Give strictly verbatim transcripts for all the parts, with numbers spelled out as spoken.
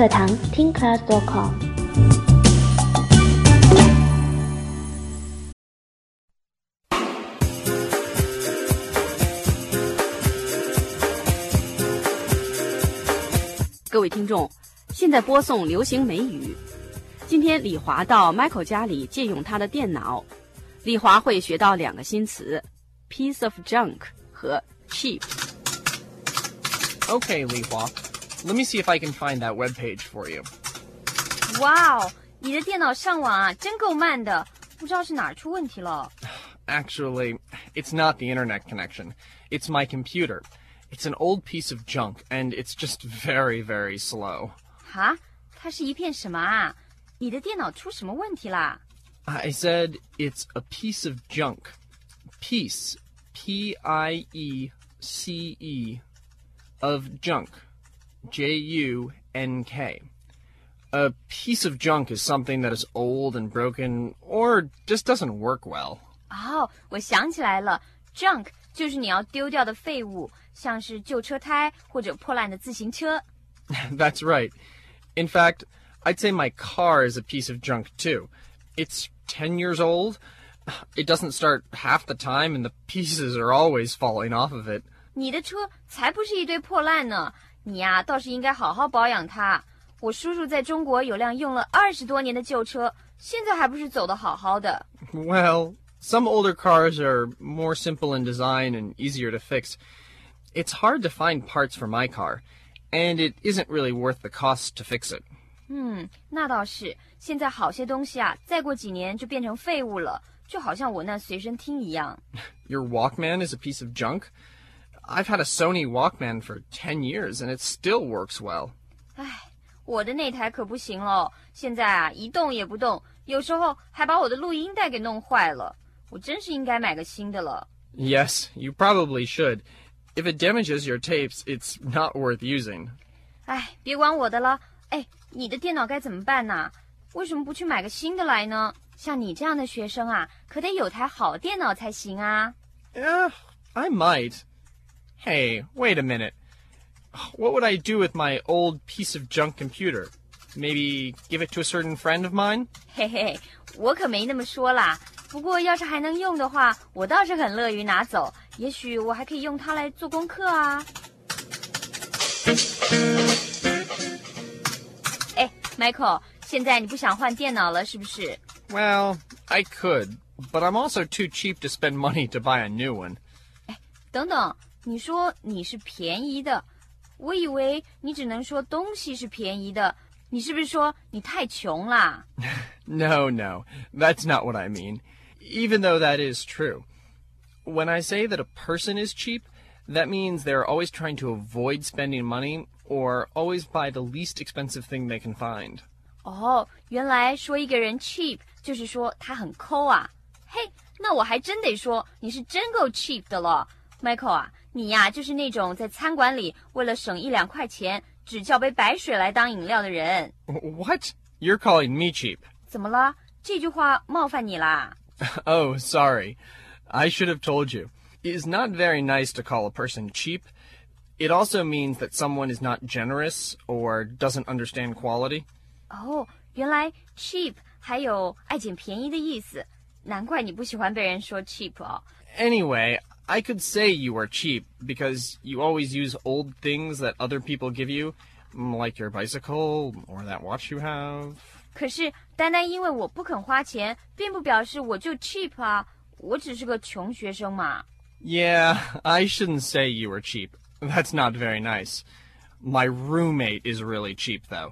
课堂 听 class dot com。 各位听众，现在播送流行美语。今天李华到 Michael 家里借用他的电脑，李华会学到两个新词 piece of junk 和 cheap。Okay, Li Hua, let me see if I can find that web page for you. 哇哦，你的电脑上网啊，真够慢的，不知道是哪儿出问题了。 Actually, it's not the internet connection. It's my computer. It's an old piece of junk, and it's just very, very slow. 哈？它是一片什么啊？你的电脑出什么问题啦？ I said it's a piece of junk. Piece, P I E C E, of junk, J U N K. A piece of junk is something that is old and broken or just doesn't work well. 哦，我想起来了 ，junk 就是你要丢掉的废物，像是旧车胎或者破烂的自行车。 That's right. In fact, I'd say my car is a piece of junk too. It's ten years old. It doesn't start half the time and the pieces are always falling off of it. 你的车才不是一堆破烂呢，你呀、啊、倒是应该好好保养它。我叔叔在中国有辆用了二十多年的旧车，现在还不是走得好好的。 Well, some older cars are more simple in design and easier to fix. It's hard to find parts for my car, and it isn't really worth the cost to fix it. 嗯，那倒是。现在好些东西啊，再过几年就变成废物了，就好像我那随身听一样。 Your Walkman is a piece of junk? I've had a Sony Walkman for ten years, and it still works well. 唉，我的那台可不行了，现在啊一动也不动，有时候还把我的录音带给弄坏了。我真是应该买个新的了。 Yes, you probably should. If it damages your tapes, it's not worth using. 唉，别管我的了。哎，你的电脑该怎么办呢？为什么不去买个新的来呢？像你这样的学生啊，可得有台好电脑才行啊。 Yeah, I might. Hey, wait a minute. What would I do with my old piece of junk computer? Maybe give it to a certain friend of mine? 嘿嘿，我可没那么说啦。不过要是还能用的话，我倒是很乐于拿走。也许我还可以用它来做功课啊。哎 ，Michael， 现在你不想换电脑了是不是？ Well, I could, but I'm also too cheap to spend money to buy a new one. 哎，等等，你说你是便宜的，我以为你只能说东西是便宜的。你是不是说你太穷啦？ No, no, that's not what I mean. Even though that is true. When I say that a person is cheap, that means they're always trying to avoid spending money or always buy the least expensive thing they can find. 哦，原来说一个人 cheap 就是说他很抠啊。嘿，那我还真得说你是真够 cheap 的了。Michael 啊，你呀就是那种在餐馆里为了省一两块钱只叫杯白水来当饮料的人。 What? You're calling me cheap? 怎么了？这句话冒犯你啦？ Oh, sorry. I should have told you. It is not very nice to call a person cheap. It also means that someone is not generous or doesn't understand quality. 哦，原来 cheap 还有爱捡便宜的意思，难怪你不喜欢被人说 cheap 哦。 Anyway, I could say you are cheap because you always use old things that other people give you, like your bicycle or that watch you have. 可是单单因为我不肯花钱，并不表示我就 cheap 啊，我只是个穷学生嘛。 Yeah, I shouldn't say you were cheap. That's not very nice. My roommate is really cheap, though.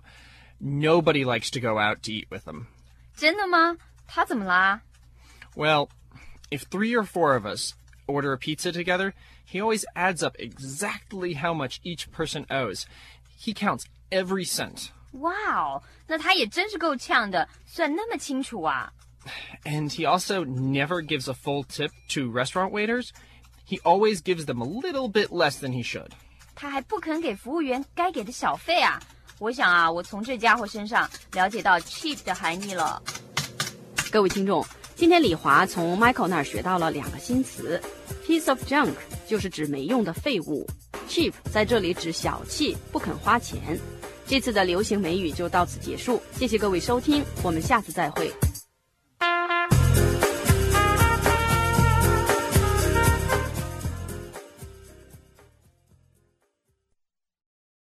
Nobody likes to go out to eat with him. 真的吗？他怎么啦？ Well, if three or four of us order a pizza together, he always adds up exactly how much each person owes. He counts every cent. 哇哦，那他也真是够呛的，算那么清楚啊。 And he also never gives a full tip to restaurant waiters. He always gives them a little bit less than he should. 他还不肯给服务员该给的小费啊。我想啊，我从这家伙身上了解到 cheap 的含义了。 各位听众，今天李华从 Michael 那儿学到了两个新词 ，piece of junk 就是指没用的废物 ，cheap 在这里指小气，不肯花钱。 这次的流行美语就到此结束，谢谢各位收听，我们下次再会。